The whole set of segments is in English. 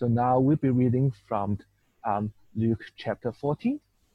So now we'll be reading from Luke chapter 14.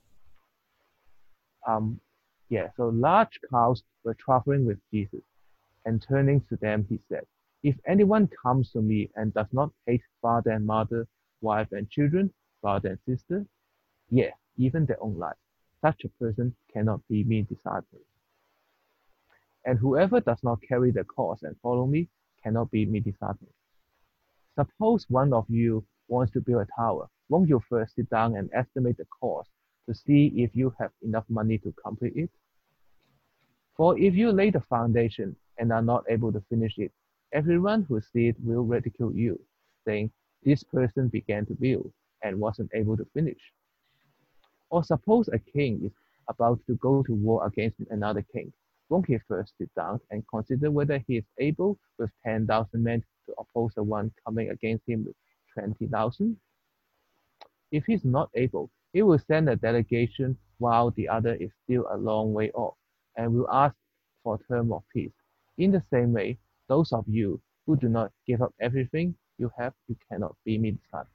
So large crowds were traveling with Jesus, and turning to them, he said, "If anyone comes to me and does not hate father and mother, wife and children, brother and sister, yes, even their own life, such a person cannot be my disciple. And whoever does not carry the cross and follow me cannot be my disciple. Suppose one of you wants to build a tower. Won't you first sit down and estimate the cost to see if you have enough money to complete it? For if you lay the foundation and are not able to finish it, everyone who sees it will ridicule you, saying, 'This person began to build and wasn't able to finish.' Or suppose a king is about to go to war against another king. Won't he first sit down and consider whether he is able with 10,000 men to oppose the one coming against him with 20,000? If he is not able, he will send a delegation while the other is still a long way off, and will ask for a term of peace. In the same way, those of you who do not give up everything you have, you cannot be my disciples."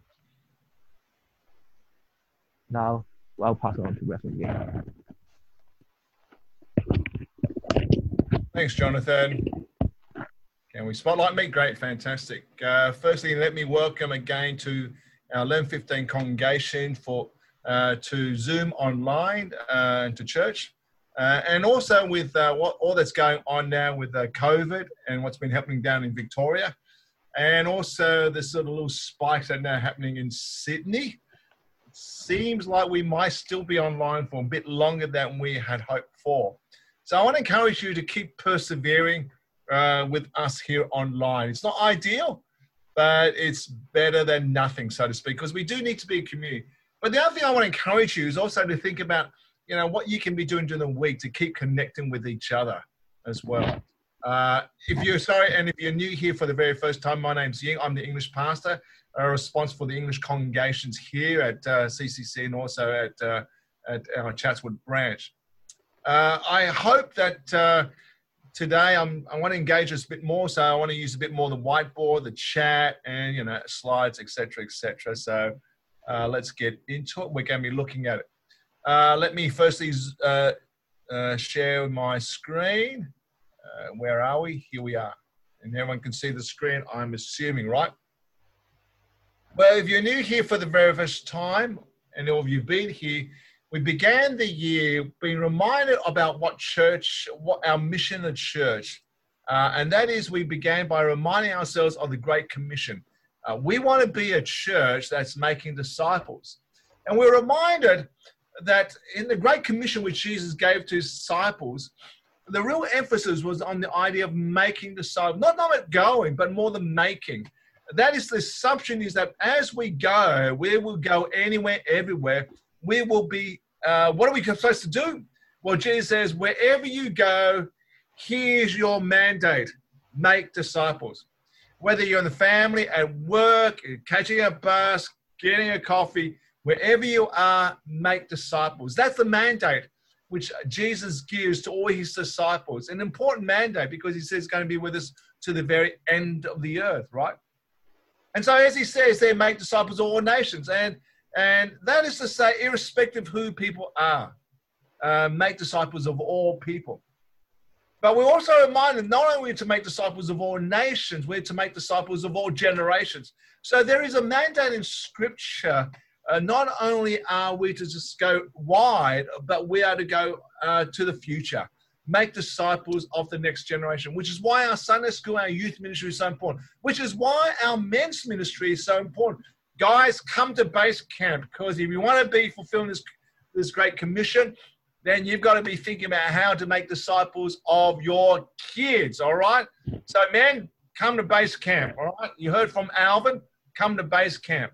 Now, I'll pass on to Reverend again. Thanks, Jonathan. Can we spotlight me? Great, fantastic. Firstly, let me welcome again to our 11:15 congregation to Zoom online and to church. And also with all that's going on now with COVID and what's been happening down in Victoria. And also the sort of little spikes that are now happening in Sydney. It seems like we might still be online for a bit longer than we had hoped for. So I want to encourage you to keep persevering with us here online. It's not ideal, but it's better than nothing, so to speak, because we do need to be a community. But the other thing I want to encourage you is also to think about, what you can be doing during the week to keep connecting with each other as well. If you're new here for the very first time, my name's Ying. I'm the English pastor, responsible for the English congregations here at CCC and also at our Chatswood branch. I hope that today I want to engage us a bit more, so I want to use a bit more of the whiteboard, the chat, and slides, etc., etc. So let's get into it. We're going to be looking at it. Let me firstly share my screen. Where are we? Here we are. And everyone can see the screen, I'm assuming, right? Well, if you're new here for the very first time, and all of you have been here, we began the year being reminded about what our mission at church. And that is, we began by reminding ourselves of the Great Commission. We want to be a church that's making disciples. And we're reminded that in the Great Commission which Jesus gave to his disciples, the real emphasis was on the idea of making disciples, not going, but more than making. That is, the assumption is that as we go, we will go anywhere, everywhere. We will be, what are we supposed to do? Well, Jesus says, wherever you go, here's your mandate: make disciples. Whether you're in the family, at work, catching a bus, getting a coffee, wherever you are, make disciples. That's the mandate which Jesus gives to all his disciples. An important mandate, because he says he's going to be with us to the very end of the earth, right? And so as he says, they make disciples of all nations. And that is to say, irrespective of who people are, make disciples of all people. But we're also reminded not only to make disciples of all nations, we're to make disciples of all generations. So there is a mandate in Scripture. Not only are we to just go wide, but we are to go to the future. Make disciples of the next generation, which is why our Sunday school, our youth ministry is so important, which is why our men's ministry is so important. Guys, come to base camp, because if you want to be fulfilling this great commission, then you've got to be thinking about how to make disciples of your kids, all right? So, men, come to base camp, all right? You heard from Alvin, come to base camp.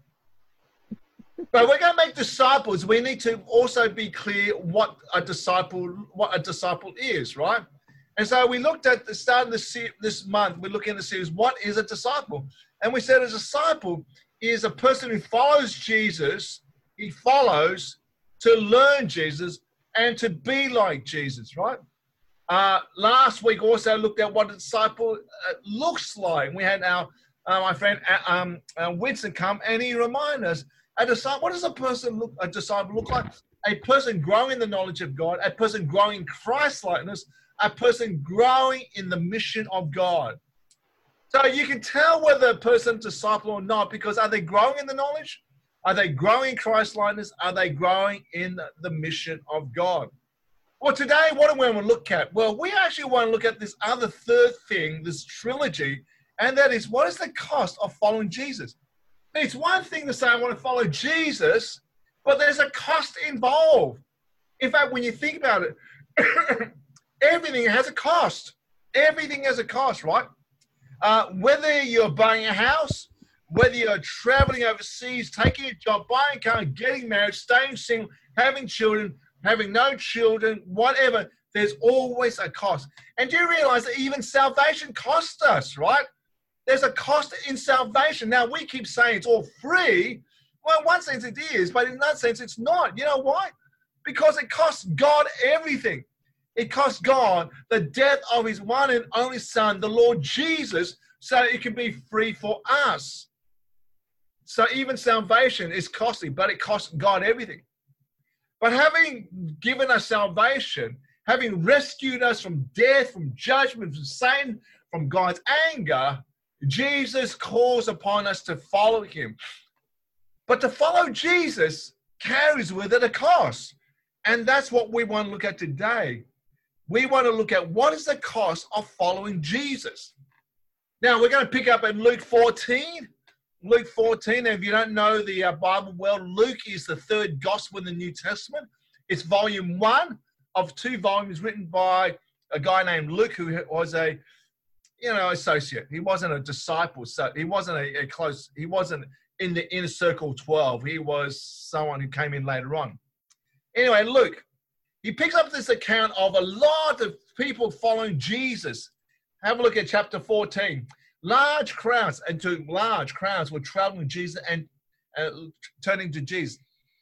But we're going to make disciples. We need to also be clear what a disciple is, right? And so we looked at the start of this month, we're looking at the series, what is a disciple? And we said a disciple is a person who follows Jesus. He follows to learn Jesus and to be like Jesus, right? Last week also looked at what a disciple looks like. We had our my friend Winston come and he reminded us, what does a disciple look like? A person growing in the knowledge of God, a person growing in Christ-likeness, a person growing in the mission of God. So you can tell whether a person's a disciple or not, because are they growing in the knowledge? Are they growing in Christ-likeness? Are they growing in the mission of God? Well, today, what do we want to look at? Well, we actually want to look at this other third thing, this trilogy, and that is, what is the cost of following Jesus? It's one thing to say I want to follow Jesus, but there's a cost involved. In fact, when you think about it, everything has a cost. Everything has a cost, right? Whether you're buying a house, whether you're traveling overseas, taking a job, buying a car, getting married, staying single, having children, having no children, whatever, there's always a cost. And do you realize that even salvation costs us, right? There's a cost in salvation. Now, we keep saying it's all free. Well, in one sense it is, but in another sense it's not. You know why? Because it costs God everything. It costs God the death of his one and only Son, the Lord Jesus, so it can be free for us. So even salvation is costly, but it costs God everything. But having given us salvation, having rescued us from death, from judgment, from Satan, from God's anger, Jesus calls upon us to follow him. But to follow Jesus carries with it a cost. And that's what we want to look at today. We want to look at what is the cost of following Jesus. Now, we're going to pick up in Luke 14. Luke 14, and if you don't know the Bible well, Luke is the third gospel in the New Testament. It's volume 1 of 2 volumes written by a guy named Luke, who was a associate. He wasn't a disciple, so he wasn't he wasn't in the inner circle 12. He was someone who came in later on. Anyway, Luke, he picks up this account of a lot of people following Jesus. Have a look at chapter 14. Large crowds were traveling with Jesus and turning to Jesus.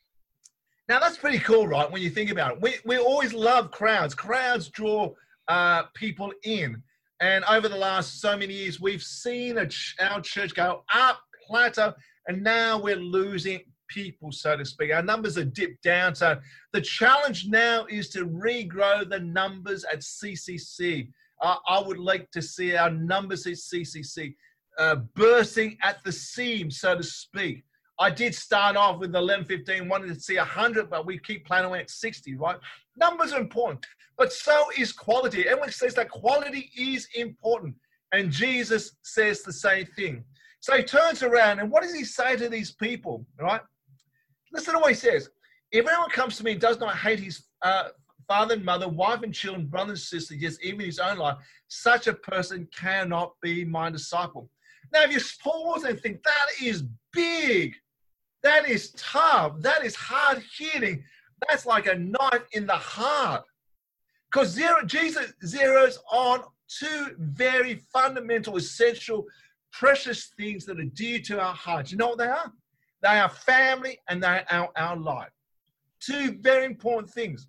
Now, that's pretty cool, right, when you think about it. We always love crowds. Crowds draw people in. And over the last so many years, we've seen our church go up, plateau, and now we're losing people, so to speak. Our numbers are dipped down. So the challenge now is to regrow the numbers at CCC. I would like to see our numbers at CCC bursting at the seam, so to speak. I did start off with 11-15, wanted to see 100, but we keep planning at 60, right? Numbers are important, but so is quality. Everyone says that quality is important, and Jesus says the same thing. So he turns around, and what does he say to these people, right? Listen to what he says. If anyone comes to me and does not hate his father and mother, wife and children, brother and sister, yes, even his own life, such a person cannot be my disciple. Now, if you pause and think, that is big, that is tough, that is hard-hitting, that's like a knife in the heart. Because Jesus zeroes on 2 very fundamental, essential, precious things that are dear to our hearts. You know what they are? They are family and they are our life. 2 very important things.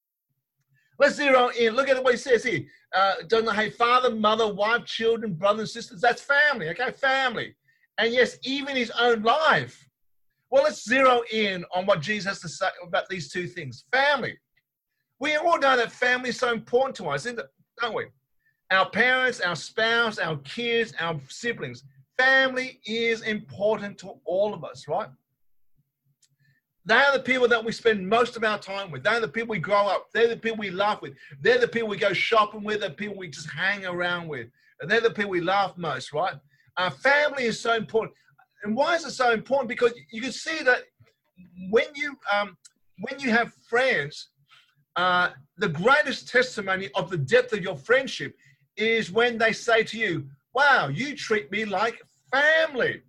Let's zero in. Look at what he says here. Doesn't hate father, mother, wife, children, brothers and sisters. That's family, okay? Family. And yes, even his own life. Well, let's zero in on what Jesus has to say about these 2 things. Family. We all know that family is so important to us, don't we? Our parents, our spouse, our kids, our siblings. Family is important to all of us, right? They are the people that we spend most of our time with. They're the people we grow up. They're the people we laugh with. They're the people we go shopping with. They're the people we just hang around with. And they're the people we laugh most, right? Our family is so important. And why is it so important? Because you can see that when you have friends, the greatest testimony of the depth of your friendship is when they say to you, wow, you treat me like family.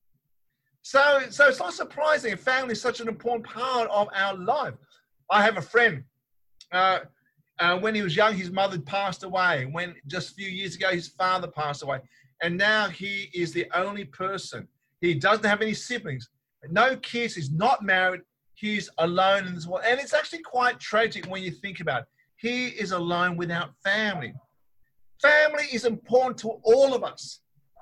So it's not surprising if family is such an important part of our life. I have a friend. When he was young, his mother passed away. When just a few years ago, his father passed away. And now he is the only person. He doesn't have any siblings, no kids. He's not married. He's alone in this world. And it's actually quite tragic when you think about it. He is alone without family. Family is important to all of us.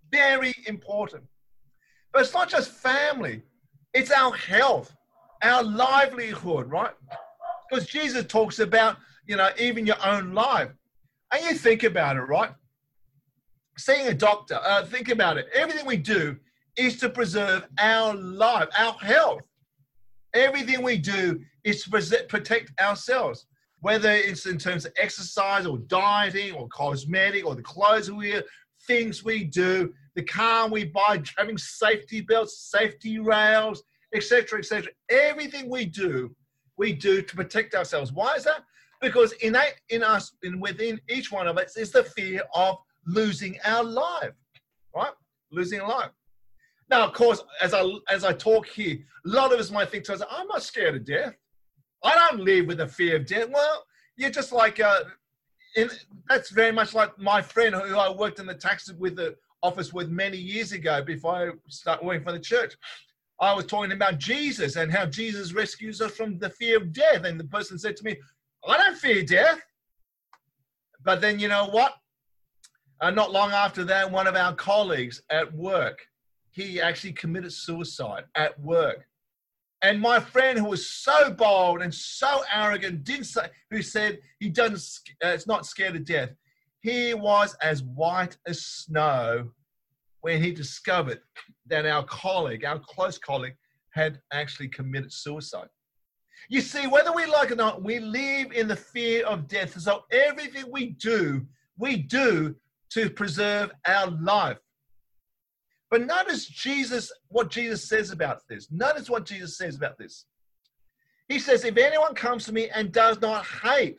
Very important. But it's not just family. It's our health, our livelihood, right? Because Jesus talks about, even your own life. And you think about it, right? Seeing a doctor, think about it. Everything we do is to preserve our life, our health. Everything we do is to protect ourselves, whether it's in terms of exercise or dieting or cosmetic or the clothes we wear, things we do, the car we buy, having safety belts, safety rails, etc., etc. Everything we do to protect ourselves. Why is that? Because innate in us, within each one of us, is the fear of losing our life, right? Losing a life. Now, of course, as I talk here, a lot of us might think to us, I'm not scared of death. I don't live with the fear of death. Well, you're just like, that's very much like my friend who I worked in the taxi with the office with many years ago before I started working for the church. I was talking about Jesus and how Jesus rescues us from the fear of death. And the person said to me, I don't fear death. But then you know what? Not long after that, one of our colleagues at work, he actually committed suicide at work. And my friend, who was so bold and so arrogant, who said he doesn't, it's not scared of death. He was as white as snow when he discovered that our close colleague, had actually committed suicide. You see, whether we like it or not, we live in the fear of death. So everything we do to preserve our life. But notice what Jesus says about this. Notice what Jesus says about this. He says, if anyone comes to me and does not hate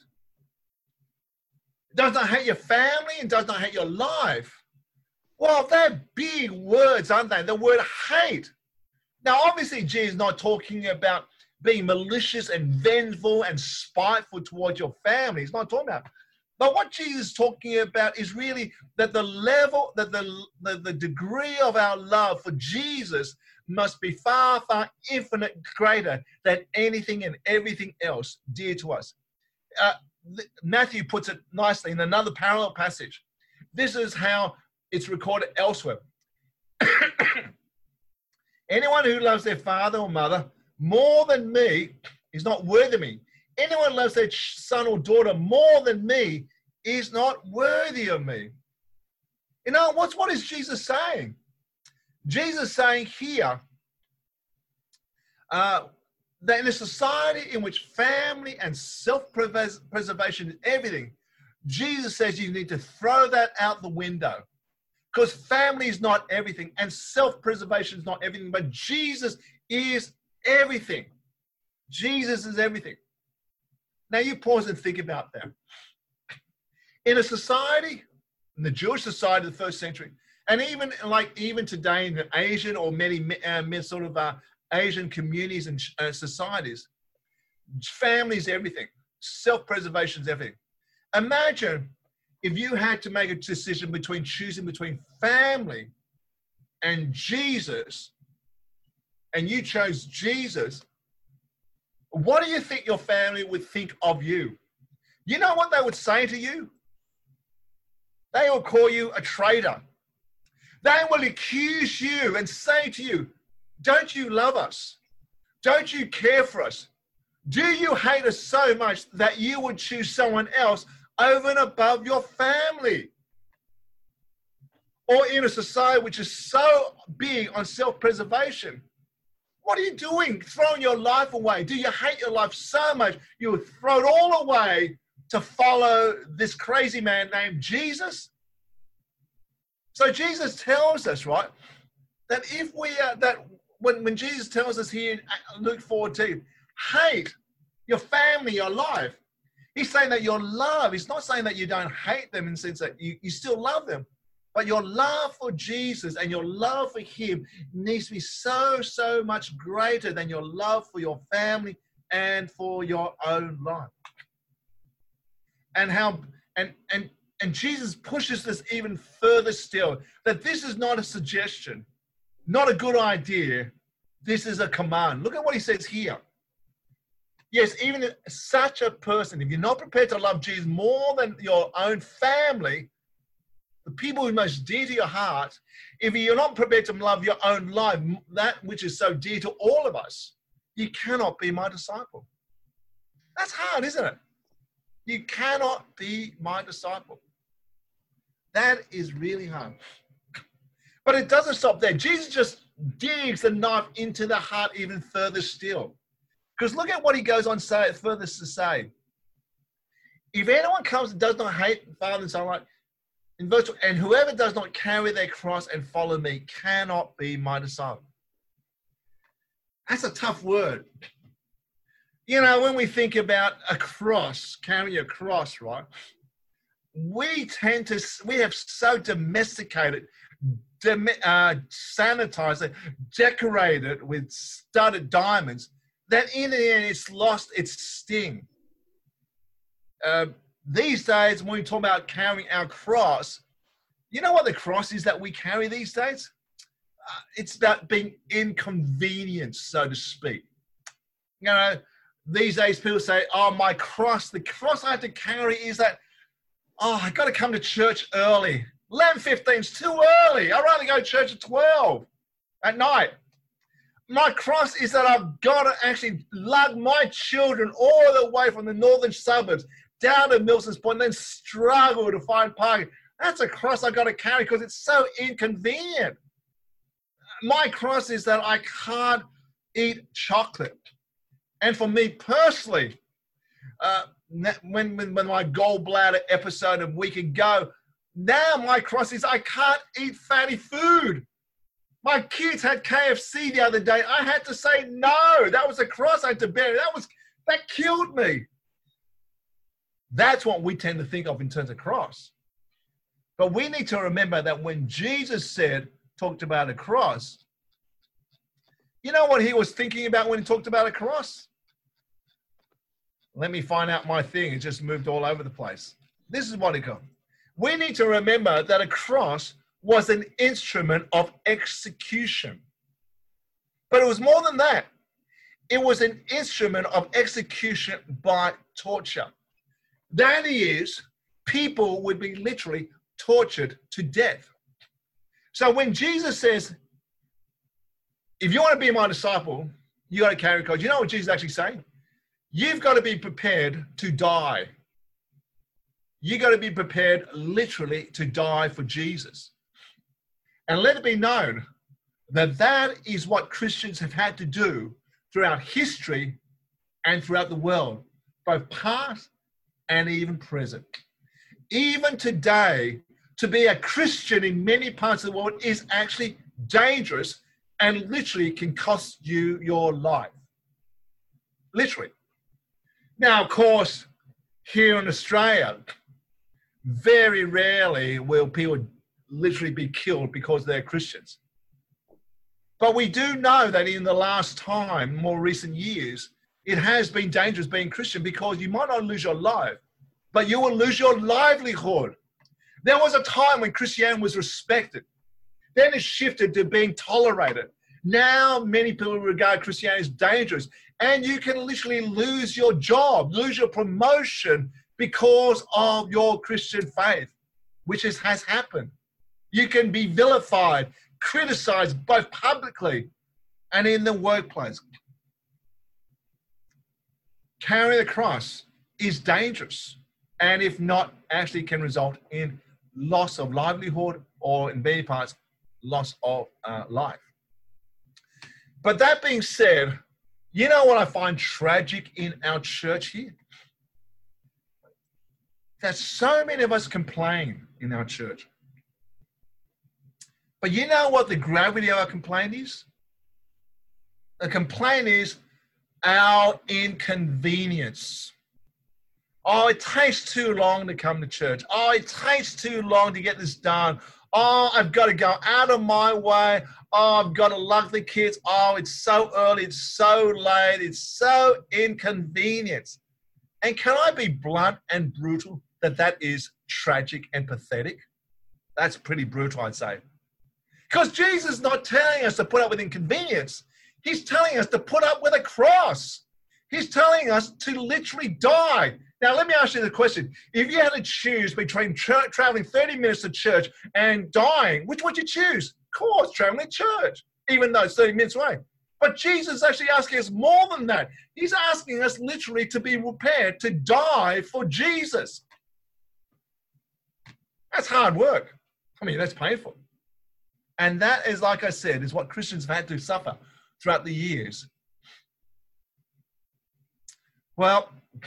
your family and does not hate your life, well, they're big words, aren't they? The word hate. Now, obviously, Jesus is not talking about being malicious and vengeful and spiteful towards your family. He's not talking about. But what Jesus is talking about is really that the level, that the degree of our love for Jesus must be far, far infinite greater than anything and everything else dear to us. Matthew puts it nicely in another parallel passage. This is how it's recorded elsewhere. Anyone who loves their father or mother more than me is not worthy of me. Anyone who loves their son or daughter more than me is not worthy of me. You know, what is Jesus saying? Jesus is saying here that in a society in which family and self-preservation is everything, Jesus says you need to throw that out the window. Because family is not everything and self-preservation is not everything, but Jesus is everything. Jesus is everything. Now you pause and think about that. In a society, in the Jewish society of the first century, and even today in the Asian or many sort of Asian communities and societies, family is everything. Self-preservation is everything. Imagine if you had to make a decision between choosing between family and Jesus, and you chose Jesus, what do you think your family would think of you? You know what they would say to you? They will call you a traitor. They will accuse you and say to you, don't you love us? Don't you care for us? Do you hate us so much that you would choose someone else over and above your family? Or in a society which is so big on self-preservation, what are you doing? Throwing your life away. Do you hate your life so much you would throw it all away to follow this crazy man named Jesus? So Jesus tells us, right, that if we that when Jesus tells us here in Luke 14, hate your family, your life, he's saying that your love, he's not saying that you don't hate them in the sense that you still love them, but your love for Jesus and your love for him needs to be so, so much greater than your love for your family and for your own life. And Jesus pushes this even further still, that this is not a suggestion, not a good idea. This is a command. Look at what he says here. Yes, even if such a person, if you're not prepared to love Jesus more than your own family, the the people who are most dear to your heart, if you're not prepared to love your own life, that which is so dear to all of us, you cannot be my disciple. That's hard, isn't it? You cannot be my disciple. That is really hard. But it doesn't stop there. Jesus just digs the knife into the heart even further still. Because look at what he goes on further to say. If anyone comes and does not hate father and son, like in verse 2, and whoever does not carry their cross and follow me cannot be my disciple. That's a tough word. You know, when we think about a cross, carrying a cross, right? We have so domesticated, sanitized, decorated with studded diamonds that in the end it's lost its sting. These days, when we talk about carrying our cross, you know what the cross is that we carry these days? It's about being inconvenienced, so to speak. You know, these days people say, oh, my cross, the cross I have to carry is that, oh, I got to come to church early. 11:15 is too early. I'd rather go to church at 12 at night. My cross is that I've got to actually lug my children all the way from the northern suburbs down to Milson's Point and then struggle to find parking. That's a cross I've got to carry because it's so inconvenient. My cross is that I can't eat chocolate. And for me personally, when my gallbladder episode a week ago, now my cross is I can't eat fatty food. My kids had KFC the other day. I had to say no. That was a cross I had to bear. That killed me. That's what we tend to think of in terms of cross. But we need to remember that when Jesus talked about a cross, you know what he was thinking about when he talked about a cross? Let me find out my thing. It just moved all over the place. This is what it got. We need to remember that a cross was an instrument of execution. But it was more than that. It was an instrument of execution by torture. That is, people would be literally tortured to death. So when Jesus says, if you want to be my disciple, you got to carry a cross. You know what Jesus is actually saying? You've got to be prepared to die. You got to be prepared literally to die for Jesus. And let it be known that that is what Christians have had to do throughout history and throughout the world, both past and even present. Even today, to be a Christian in many parts of the world is actually dangerous and literally can cost you your life. Literally. Now, of course, here in Australia, very rarely will people literally be killed because they're Christians. But we do know that in the last time, more recent years, it has been dangerous being Christian because you might not lose your life, but you will lose your livelihood. There was a time when Christianity was respected. Then it shifted to being tolerated. Now many people regard Christianity as dangerous, and you can literally lose your job, lose your promotion because of your Christian faith, which has happened. You can be vilified, criticized both publicly and in the workplace. Carrying the cross is dangerous, and if not, actually can result in loss of livelihood or in many parts, loss of life. But that being said, you know what I find tragic in our church here? That so many of us complain in our church. But you know what the gravity of our complaint is? The complaint is our inconvenience. Oh, it takes too long to come to church. Oh, it takes too long to get this done. Oh, I've got to go out of my way. Oh, I've got to lug the kids. Oh, it's so early. It's so late. It's so inconvenient. And can I be blunt and brutal that is tragic and pathetic? That's pretty brutal, I'd say. Because Jesus is not telling us to put up with inconvenience. He's telling us to put up with a cross. He's telling us to literally die. Now, let me ask you the question. If you had to choose between traveling 30 minutes to church and dying, which would you choose? Of course, traveling to church, even though it's 30 minutes away. But Jesus is actually asking us more than that. He's asking us literally to be prepared to die for Jesus. That's hard work. I mean, that's painful. And that is, like I said, is what Christians have had to suffer throughout the years. Well,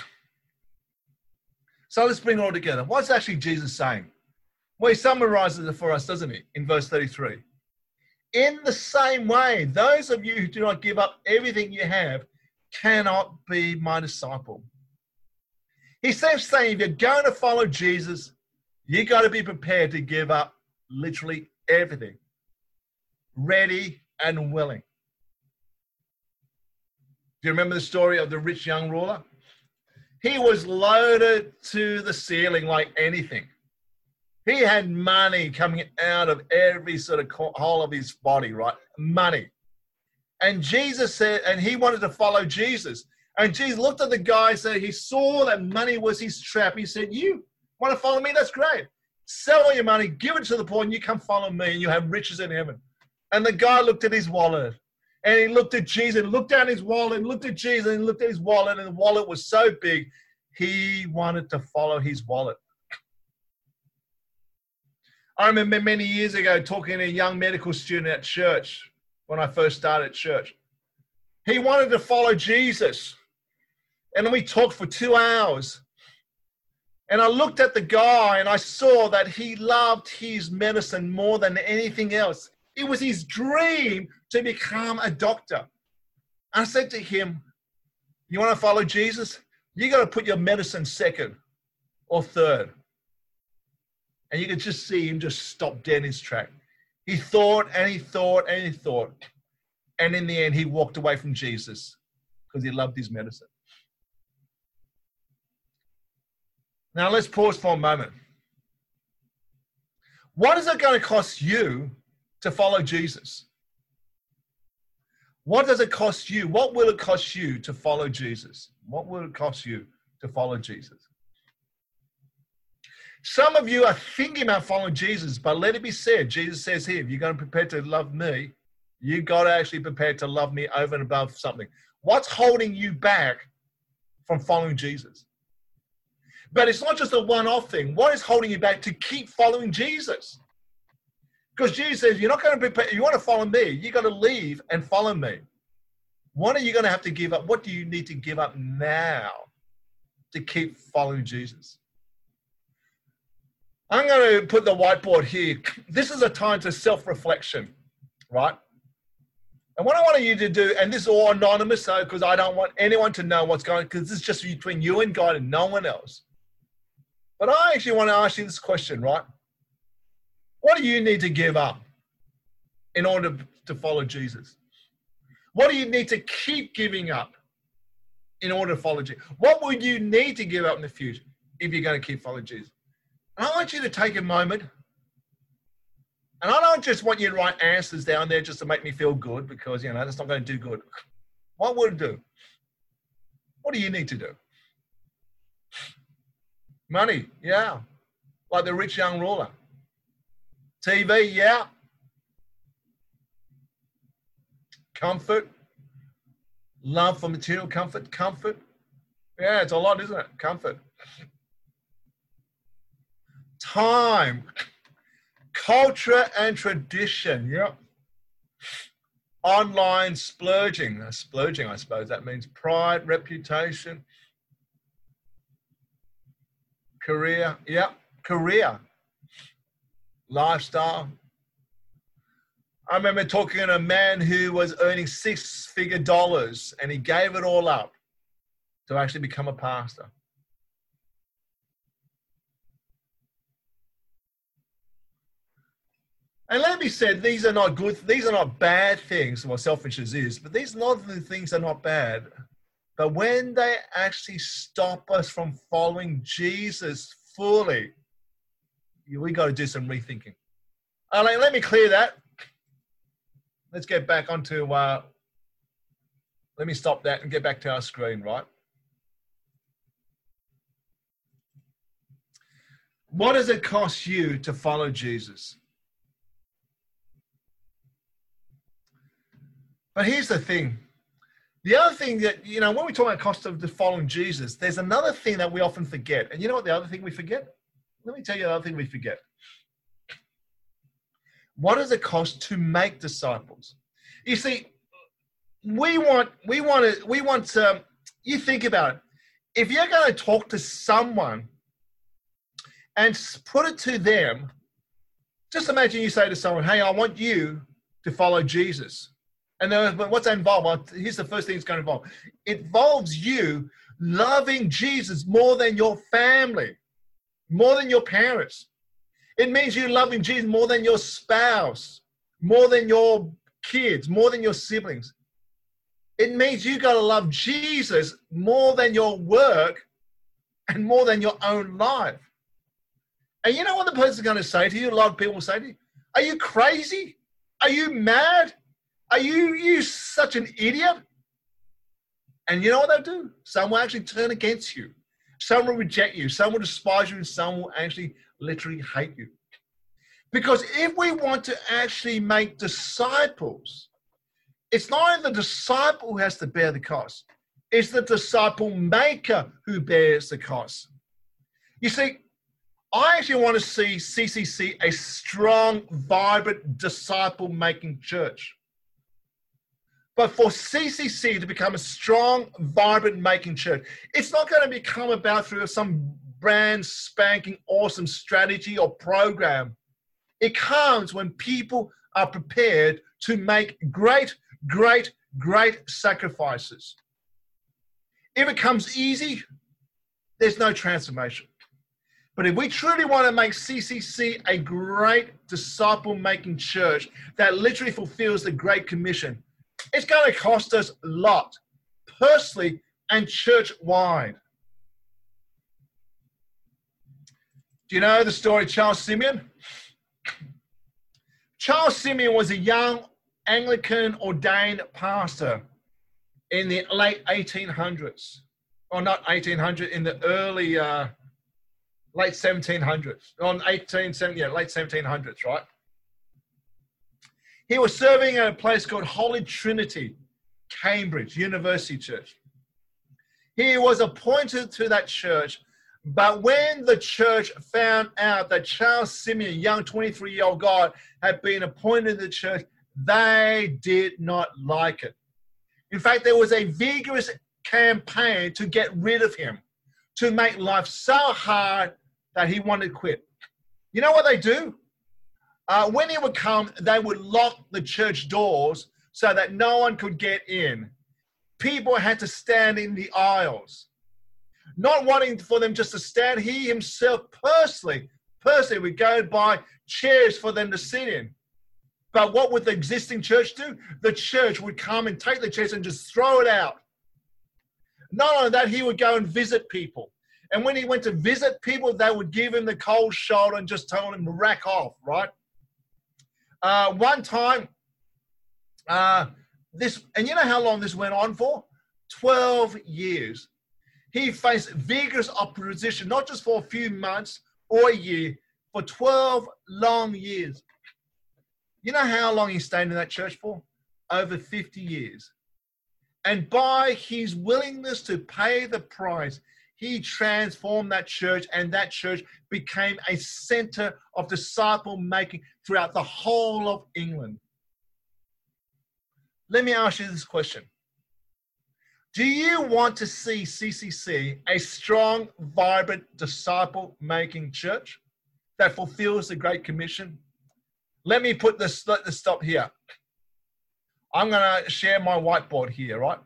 so let's bring it all together. What's actually Jesus saying? Well, he summarizes it for us, doesn't he, in verse 33. In the same way, those of you who do not give up everything you have cannot be my disciple. He seems saying if you're going to follow Jesus, you got to be prepared to give up literally everything. Ready and willing. Do you remember the story of the rich young ruler? He was loaded to the ceiling like anything. He had money coming out of every sort of hole of his body, right? Money. And Jesus said, and he wanted to follow Jesus. And Jesus looked at the guy and said, he saw that money was his trap. He said, you want to follow me? That's great. Sell all your money, give it to the poor, and you come follow me, and you have riches in heaven. And the guy looked at his wallet, and he looked at Jesus, and looked down his wallet, and looked at Jesus, and looked at his wallet, and the wallet was so big, he wanted to follow his wallet. I remember many years ago talking to a young medical student at church when I first started church. He wanted to follow Jesus. And we talked for 2 hours. And I looked at the guy and I saw that he loved his medicine more than anything else. It was his dream to become a doctor. I said to him, you want to follow Jesus? You got to put your medicine second or third. And you could just see him just stop dead in his track. He thought and he thought and he thought. And in the end, he walked away from Jesus because he loved his medicine. Now, let's pause for a moment. What is it going to cost you to follow Jesus? What does it cost you? What will it cost you to follow Jesus? What will it cost you to follow Jesus? Some of you are thinking about following Jesus, but let it be said, Jesus says here, if you're going to prepare to love me, you got to actually prepare to love me over and above something. What's holding you back from following Jesus? But it's not just a one-off thing. What is holding you back to keep following Jesus? Because Jesus says, you're not going to prepare, you want to follow me, you got to leave and follow me. What are you going to have to give up? What do you need to give up now to keep following Jesus? I'm going to put the whiteboard here. This is a time to self-reflection, right? And what I want you to do, and this is all anonymous, so because I don't want anyone to know what's going on, because this is just between you and God and no one else. But I actually want to ask you this question, right? What do you need to give up in order to follow Jesus? What do you need to keep giving up in order to follow Jesus? What would you need to give up in the future if you're going to keep following Jesus? And I want you to take a moment, and I don't just want you to write answers down there just to make me feel good, because, you know, that's not going to do good. What would it do? What do you need to do? Money, yeah. Like the rich young ruler. TV, yeah. Comfort. Love for material comfort. Comfort. Yeah, it's a lot, isn't it? Comfort. Time. Culture and tradition, yep. Online splurging. Splurging, I suppose. That means pride, reputation. Career, yep. Career. Lifestyle. I remember talking to a man who was earning six-figure dollars, and he gave it all up to actually become a pastor. And let me say, these are not good, these are not bad things, what selfishness is, but these are not the things that are not bad. But when they actually stop us from following Jesus fully, we got to do some rethinking. Let me clear that. Let's get back onto Let me stop that and get back to our screen, right? What does it cost you to follow Jesus? But here's the thing. The other thing that, when we talk about cost of following Jesus, there's another thing that we often forget. And you know what the other thing we forget? Let me tell you the other thing we forget. What does it cost to make disciples? You see, you think about it. If you're going to talk to someone and put it to them, just imagine you say to someone, hey, I want you to follow Jesus. And then what's that involve? Well, here's the first thing it's going to involve. It involves you loving Jesus more than your family, more than your parents. It means you loving Jesus more than your spouse, more than your kids, more than your siblings. It means you got to love Jesus more than your work and more than your own life. And you know what the person's going to say to you? A lot of people will say to you, are you crazy? Are you mad? Are you such an idiot? And you know what they'll do? Some will actually turn against you. Some will reject you. Some will despise you. And some will actually literally hate you. Because if we want to actually make disciples, it's not only the disciple who has to bear the cost. It's the disciple maker who bears the cost. You see, I actually want to see CCC a strong, vibrant, disciple-making church. But for CCC to become a strong, vibrant making church, it's not going to become about through some brand spanking awesome strategy or program. It comes when people are prepared to make great, great, great sacrifices. If it comes easy, there's no transformation. But if we truly want to make CCC a great disciple-making church that literally fulfills the Great Commission, it's going to cost us a lot, personally and church-wide. Do you know the story of Charles Simeon? Charles Simeon was a young Anglican ordained pastor in the late 1800s. Or not 1800, in the early, late 1700s. Late 1700s, right? He was serving at a place called Holy Trinity, Cambridge University Church. He was appointed to that church, but when the church found out that Charles Simeon, a young 23-year-old guy, had been appointed to the church, they did not like it. In fact, there was a vigorous campaign to get rid of him, to make life so hard that he wanted to quit. You know what they do? When he would come, they would lock the church doors so that no one could get in. People had to stand in the aisles. Not wanting for them just to stand, he himself personally would go buy chairs for them to sit in. But what would the existing church do? The church would come and take the chairs and just throw it out. Not only that, he would go and visit people. And when he went to visit people, they would give him the cold shoulder and just tell him to rack off, right? One time, and you know how long this went on for? 12 years. He faced vigorous opposition, not just for a few months or a year, for 12 long years. You know how long he stayed in that church for? Over 50 years. And by his willingness to pay the price, he transformed that church, and that church became a center of disciple making throughout the whole of England. Let me ask you this question. Do you want to see CCC a strong, vibrant, disciple-making church that fulfills the Great Commission? Let me let this stop here. I'm going to share my whiteboard here, right?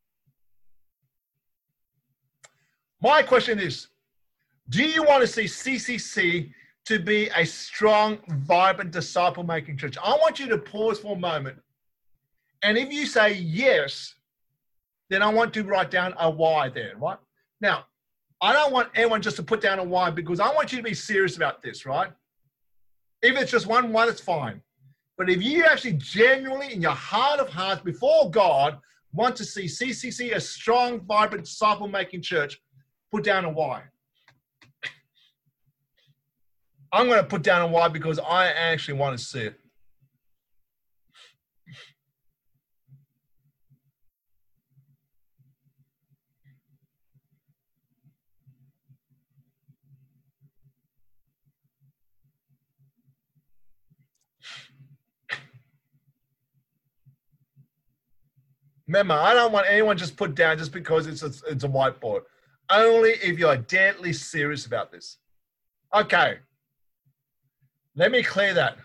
My question is, do you want to see CCC to be a strong, vibrant, disciple-making church? I want you to pause for a moment. And if you say yes, then I want to write down a Y there, right? Now, I don't want anyone just to put down a Y, because I want you to be serious about this, right? If it's just one, that's fine. But if you actually genuinely, in your heart of hearts, before God, want to see CCC a strong, vibrant, disciple-making church, put down a Y. I'm going to put down a Y because I actually want to see it. Remember, I don't want anyone just put down just because it's a whiteboard. Only if you're deadly serious about this. Okay. Let me clear that.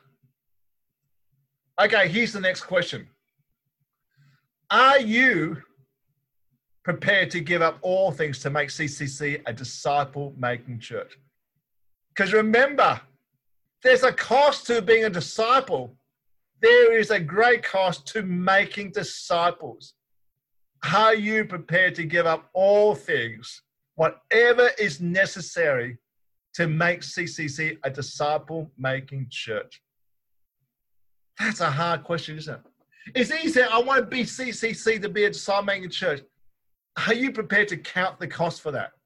Okay, here's the next question. Are you prepared to give up all things to make CCC a disciple-making church? Because remember, there's a cost to being a disciple. There is a great cost to making disciples. Are you prepared to give up all things, whatever is necessary, to make CCC a disciple-making church? That's a hard question, isn't it? It's easy. I want to be CCC to be a disciple-making church. Are you prepared to count the cost for that?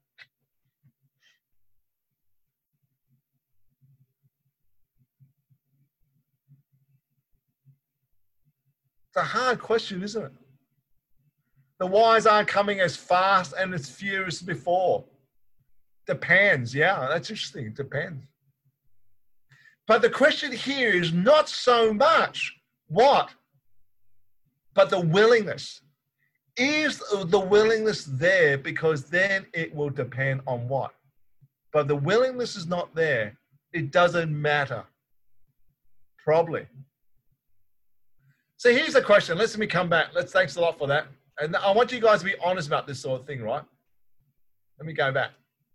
It's a hard question, isn't it? The whys aren't coming as fast and as furious as before. Depends. Yeah, that's interesting. It depends. But the question here is not so much what, but the willingness. Is the willingness there? Because then it will depend on what. But the willingness is not there. It doesn't matter. Probably. So here's the question. Let me come back. Thanks a lot for that. And I want you guys to be honest about this sort of thing, right? Let me go back.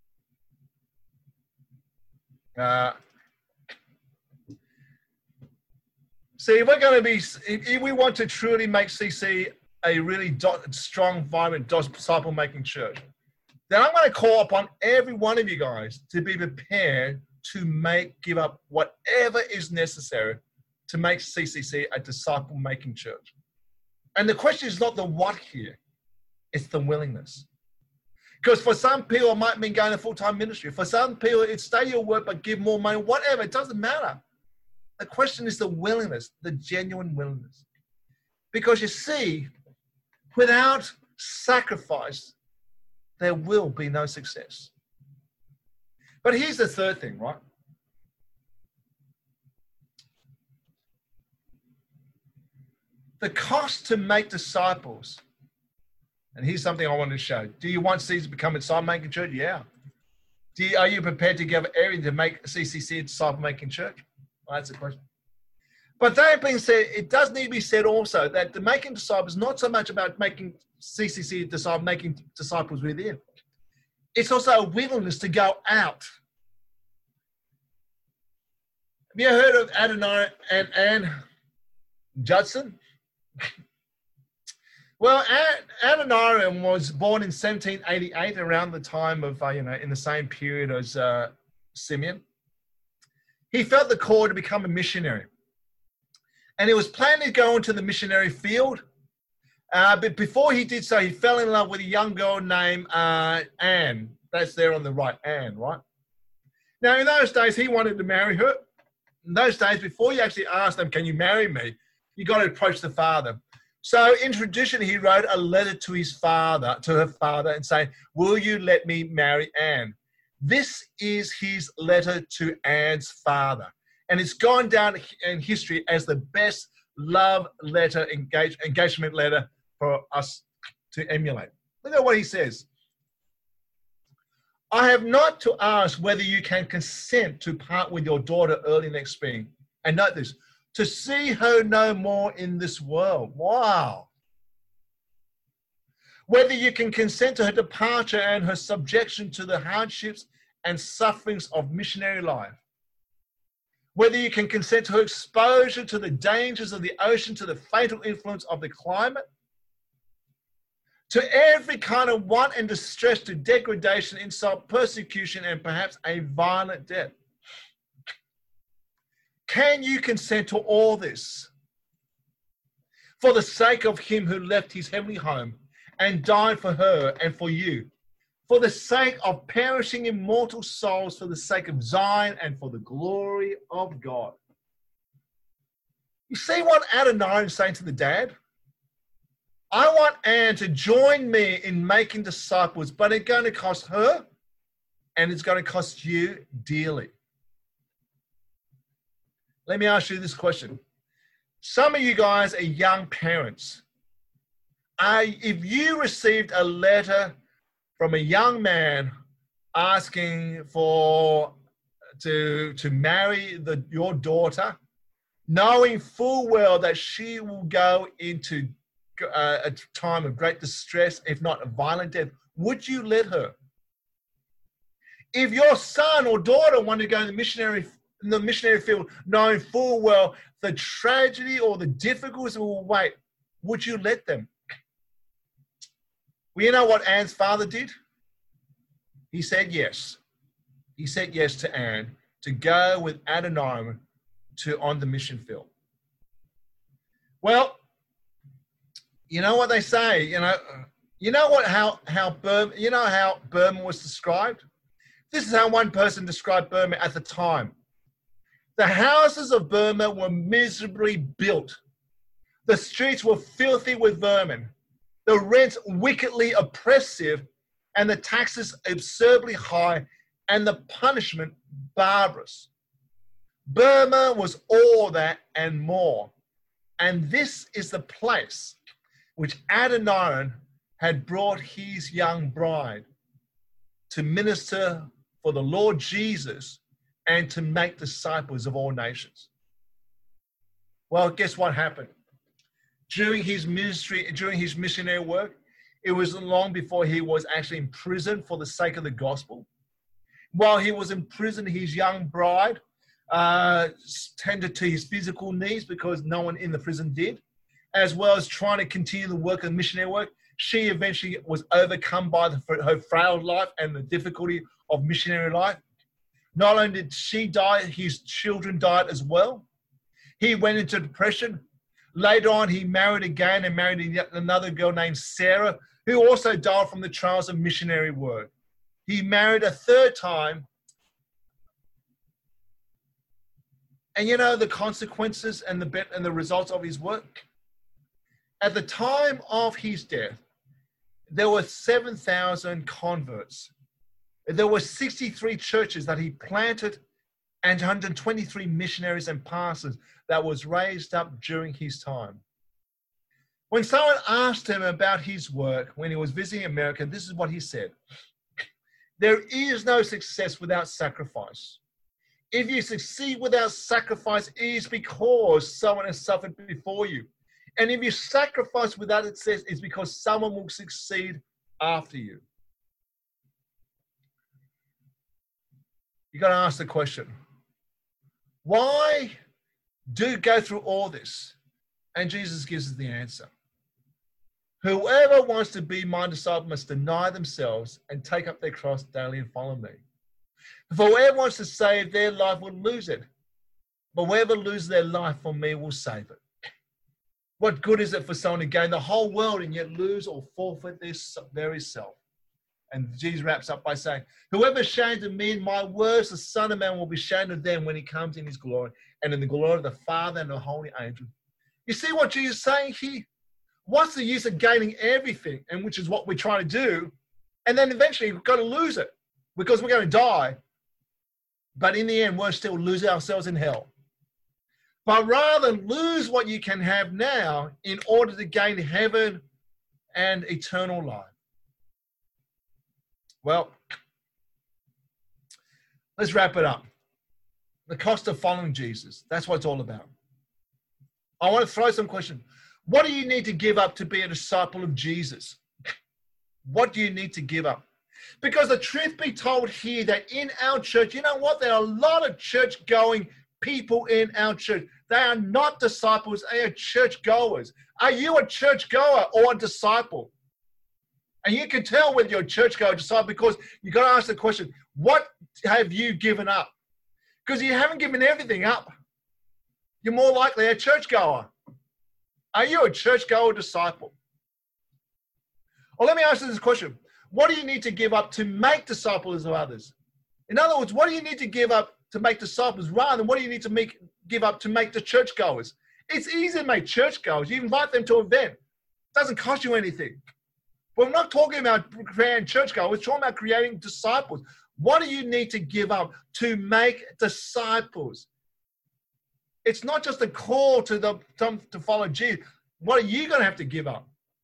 See, if we want to truly make CC a really strong, vibrant, disciple-making church, then I'm going to call upon every one of you guys to be prepared to give up whatever is necessary to make CCC a disciple-making church. And the question is not the what here, it's the willingness. Because for some people, it might mean going to full-time ministry. For some people, it's stay your word, but give more money, whatever, it doesn't matter. The question is the willingness, the genuine willingness. Because you see, without sacrifice, there will be no success. But here's the third thing, right? The cost to make disciples. And here's something I wanted to show. Do you want CCC to become a disciple-making church? Yeah. Are you prepared to give everything to make CCC a disciple-making church? Well, that's the question. But that being said, it does need to be said also that the making disciples is not so much about making CCC making disciples within. It's also a willingness to go out. Have you heard of Adoniram and Ann Judson? Well, Adoniram was born in 1788, around the time of, in the same period as Simeon. He felt the call to become a missionary. And he was planning to go into the missionary field. But before he did so, he fell in love with a young girl named Anne. That's there on the right, Anne, right? Now, in those days, he wanted to marry her. In those days, before you actually asked them, can you marry me? You got to approach the father. So in tradition, he wrote a letter to her father, and saying, will you let me marry Anne? This is his letter to Anne's father. And it's gone down in history as the best love letter, engagement letter for us to emulate. Look at what he says. I have not to ask whether you can consent to part with your daughter early next spring. And note this, to see her no more in this world. Wow. Whether you can consent to her departure and her subjection to the hardships and sufferings of missionary life. Whether you can consent to her exposure to the dangers of the ocean, to the fatal influence of the climate, to every kind of want and distress, to degradation, insult, persecution, and perhaps a violent death. Can you consent to all this? for the sake of him who left his heavenly home and died for her and for you, for the sake of perishing immortal souls, for the sake of Zion and for the glory of God. You see what Adoniram is saying to the dad? I want Anne to join me in making disciples, but it's going to cost her and it's going to cost you dearly. Let me ask you this question. Some of you guys are young parents. If you received a letter from a young man asking to marry your daughter, knowing full well that she will go into a time of great distress, if not a violent death, would you let her? If your son or daughter wanted to go in the missionary field, knowing full well the tragedy or the difficulties will wait, would you let them? Well, you know what Anne's father did? He said yes. He said yes to Anne to go with Adoniram on the mission field. Well, you know what they say, how Burma was described? This is how one person described Burma at the time. The houses of Burma were miserably built. The streets were filthy with vermin. The rents wickedly oppressive, and the taxes absurdly high, and the punishment barbarous. Burma was all that and more. And this is the place which Adoniram had brought his young bride to minister for the Lord Jesus and to make disciples of all nations. Well, guess what happened? During his ministry, during his missionary work, it wasn't long before he was actually in prison for the sake of the gospel. While he was in prison, his young bride tended to his physical needs because no one in the prison did, as well as trying to continue the work of missionary work. She eventually was overcome by her frail life and the difficulty of missionary life. Not only did she die, his children died as well. He went into depression. Later on, he married again and married another girl named Sarah, who also died from the trials of missionary work. He married a third time. And you know the consequences and the results of his work? At the time of his death, there were 7,000 converts. There were 63 churches that he planted and 123 missionaries and pastors that was raised up during his time. When someone asked him about his work when he was visiting America, this is what he said. There is no success without sacrifice. If you succeed without sacrifice, it is because someone has suffered before you. And if you sacrifice without success, it's because someone will succeed after you. You got to ask the question, why do go through all this? And Jesus gives us the answer. Whoever wants to be my disciple must deny themselves and take up their cross daily and follow me. For whoever wants to save their life will lose it, but whoever loses their life for me will save it. What good is it for someone to gain the whole world and yet lose or forfeit their very self? And Jesus wraps up by saying, whoever ashamed of me and my words, the Son of Man will be ashamed of them when he comes in his glory and in the glory of the Father and the holy angels. You see what Jesus is saying here? What's the use of gaining everything, and which is what we're trying to do, and then eventually we've got to lose it because we're going to die. But in the end, we'll still lose ourselves in hell. But rather lose what you can have now in order to gain heaven and eternal life. Well, let's wrap it up. The cost of following Jesus. That's what it's all about. I want to throw some questions. What do you need to give up to be a disciple of Jesus? What do you need to give up? Because the truth be told here that in our church, you know what? There are a lot of church-going people in our church. They are not disciples. They are church-goers. Are you a church-goer or a disciple? And you can tell whether you're a church-goer or disciple because you've got to ask the question, what have you given up? Because you haven't given everything up. You're more likely a church-goer. Are you a churchgoer disciple? Or let me ask you this question. What do you need to give up to make disciples of others? In other words, what do you need to give up to make disciples rather than what do you need to give up to make the churchgoers? It's easy to make churchgoers. You invite them to an event. It doesn't cost you anything. But we're not talking about creating churchgoers. We're talking about creating disciples. What do you need to give up to make disciples? It's not just a call to follow Jesus. What are you going to have to give up?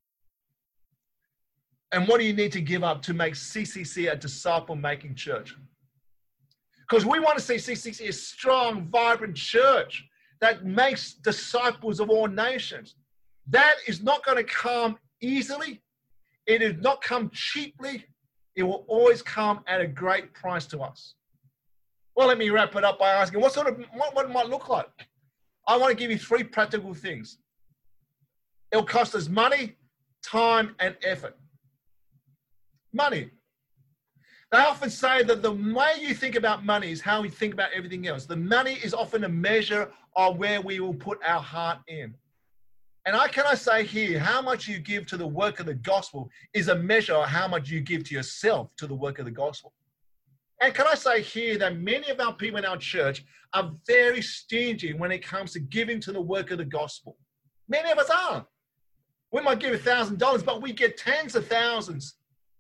And what do you need to give up to make CCC a disciple-making church? Because we want to see CCC a strong, vibrant church that makes disciples of all nations. That is not going to come easily. It does not come cheaply. It will always come at a great price to us. Well, let me wrap it up by asking, what it might look like? I want to give you 3 practical things. It'll cost us money, time, and effort. Money. They often say that the way you think about money is how we think about everything else. The money is often a measure of where we will put our heart in. And can I say here, how much you give to the work of the gospel is a measure of how much you give to yourself to the work of the gospel. And can I say here that many of our people in our church are very stingy when it comes to giving to the work of the gospel. Many of us are. We might give $1,000, but we get tens of thousands.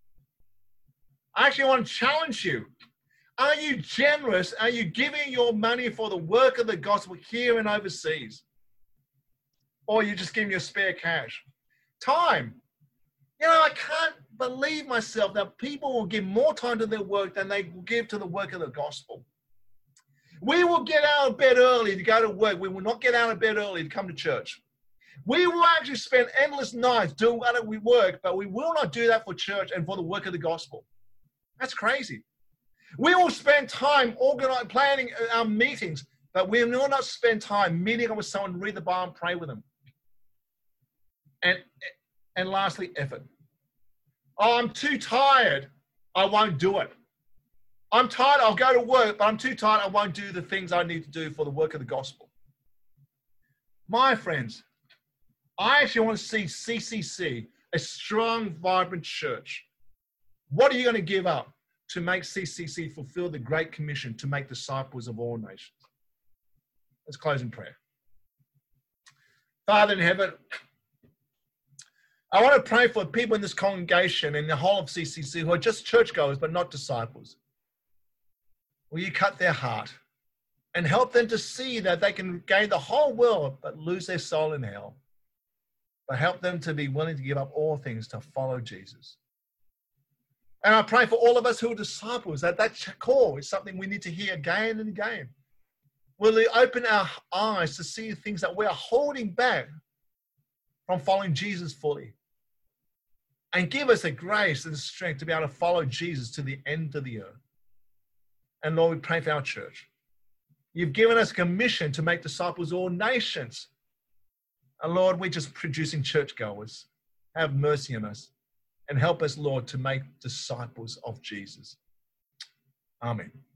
I actually want to challenge you. Are you generous? Are you giving your money for the work of the gospel here and overseas? Or are you just giving your spare cash? Time. You know, I can't believe myself that people will give more time to their work than they will give to the work of the gospel. We will get out of bed early to go to work. We will not get out of bed early to come to church. We will actually spend endless nights doing what we work, but we will not do that for church and for the work of the gospel. That's crazy. We will spend time planning our meetings, but we will not spend time meeting up with someone, read the Bible, and pray with them. And lastly, effort. Oh, I'm too tired. I won't do it. I'm tired. I'll go to work, but I'm too tired. I won't do the things I need to do for the work of the gospel. My friends, I actually want to see CCC a strong, vibrant church. What are you going to give up to make CCC fulfill the Great Commission to make disciples of all nations? Let's close in prayer. Father in heaven, I want to pray for people in this congregation and the whole of CCC who are just churchgoers but not disciples. Will you cut their heart and help them to see that they can gain the whole world but lose their soul in hell? But help them to be willing to give up all things to follow Jesus. And I pray for all of us who are disciples that call is something we need to hear again and again. Will you open our eyes to see things that we are holding back from following Jesus fully? And give us the grace and the strength to be able to follow Jesus to the end of the earth. And Lord, we pray for our church. You've given us a commission to make disciples of all nations. And Lord, we're just producing churchgoers. Have mercy on us. And help us, Lord, to make disciples of Jesus. Amen.